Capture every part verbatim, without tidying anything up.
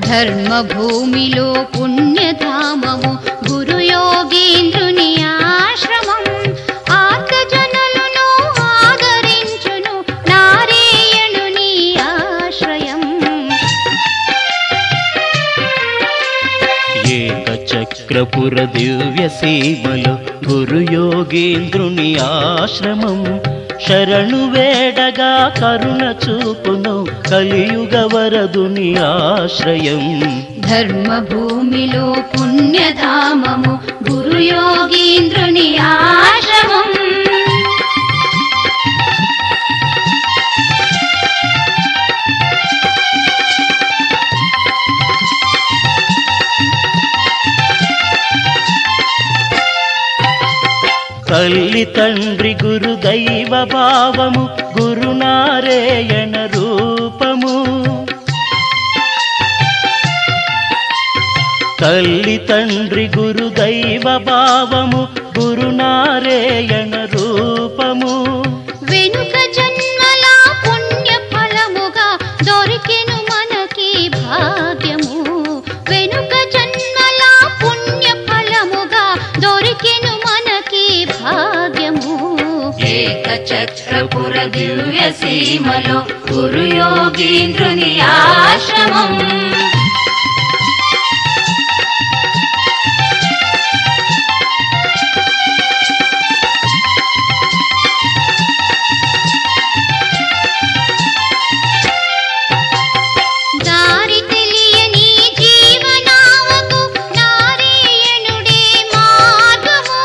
ధర్మభూమిలో పుణ్యధామము గురు యోగీంద్రుని ఆశ్రమం. ఆర్తజనులను ఆదరించును నారాయణుని ఆశ్రయం. ఏకచక్రపుర దివ్య సీమలో గురు యోగీంద్రుని ఆశ్రమం. శరణు వేడగా కరుణ చూపును కలియుగ వరదుని ఆశ్రయం. ధర్మభూమిలో పుణ్యధామము గురు యోగీంద్రుని ఆశ్రమం. తల్లి తండ్రి గురు దైవ భావము గురు నారాయణ రూపము. తల్లి తండ్రి గురు దైవ భావము గురు నారాయణ రూపము. వెనుక జన్మల పుణ్య ఫలముగా దొరికెను మనకి భాగ్యము. వెనుక జన్మల పుణ్య ఫలముగా దొరికెను మనకి భాగ్యము. ఏకచక్రపుర దివ్య సీమలో గురు యోగీంద్రుని ఆశ్రమం. దారి తెలియని జీవనావకు నారాయణుడే మార్గము.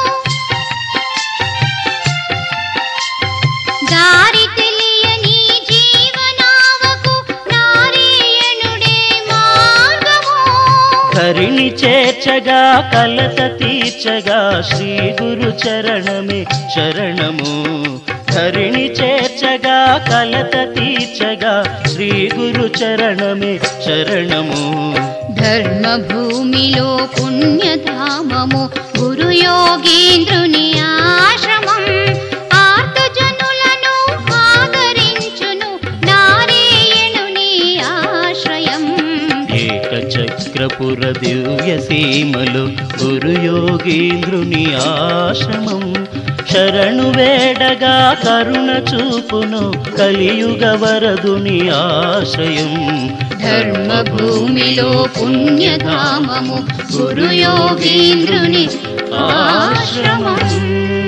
దారి తెలియని జీవనావకు నారాయణుడే మార్గము. ధరిణి చేర్చగా కలత తీర్చగా శ్రీ గురు చరణమే శరణము. ధరిణి చేర్చగా కలత తీర్చగా శ్రీ గురు చరణమే శరణము. ధర్మభూమిలో పుణ్యధామము గురు యోగీంద్రుని ఆశ్రమం. ఆర్తజనులను ఆదరించును నారాయణుని ఆశ్రయం. ఏకచక్రపుర దివ్య సీమలో గురు యోగీంద్రుని ఆశ్రమం. శరణు వేడగా కరుణ చూపును కలియుగ వరదుని ఆశ్రయం. ధర్మభూమిలో పుణ్యధామము గురు యోగీంద్రుని ఆశ్రమం.